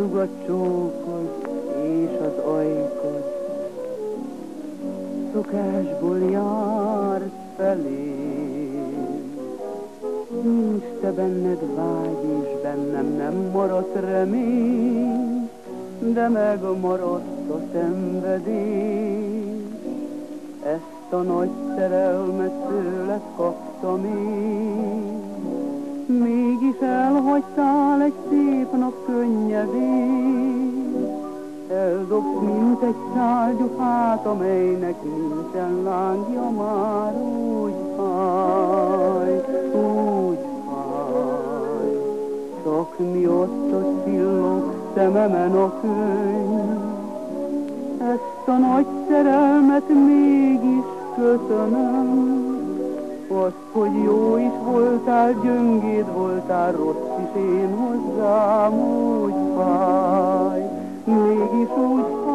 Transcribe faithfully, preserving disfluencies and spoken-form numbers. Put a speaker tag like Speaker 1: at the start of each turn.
Speaker 1: dug a csókod és az ajkod, szokásból jár felém. Nincs te benned vágy, és bennem nem maradt remény, de megmaradt a szenvedés. Ezt a nagy szerelmet tőled kaptam én, mégis elhagytál egy szép nap könnyedén. Eldobsz, mint egy szálgyufát, amelynek nincsen lángja már. Úgy fáj, úgy fáj, csak miatta csillog szememen a könyv. Ezt a nagy szerelmet mégis köszönöm, azt, hogy jó is voltál, gyöngéd voltál, rossz is én hozzám. Úgy fáj, mégis úgy